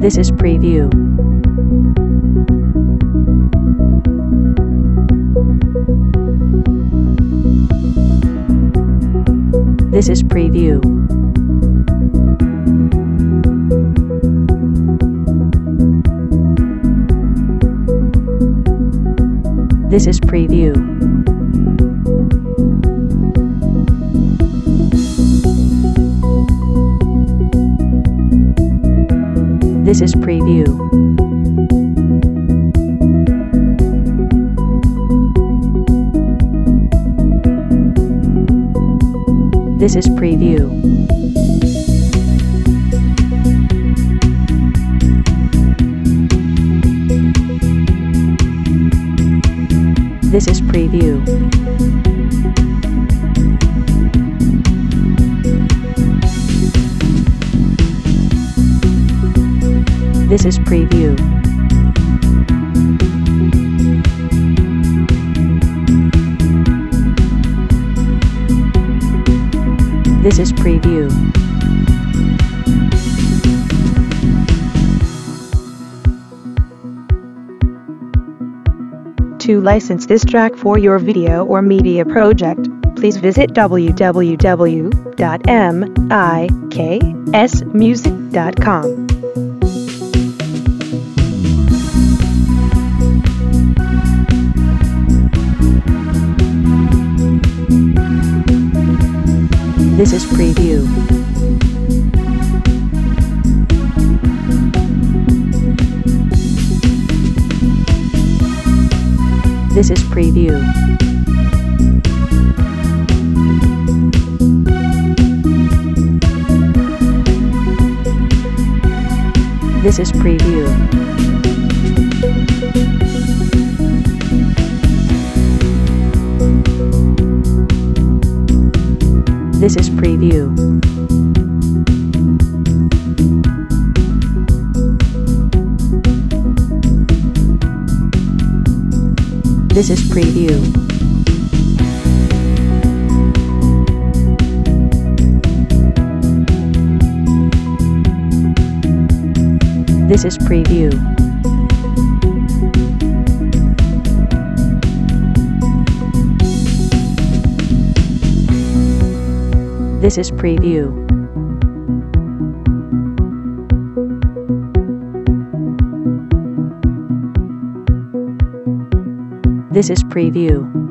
This is preview. This is preview. This is preview. This is preview. This is preview. This is preview. This is preview. This is preview. To license this track for your video or media project, please visit www.miksmusic.com. This is preview. This is preview. This is preview. This is preview. This is preview. This is preview. This is preview. This is preview.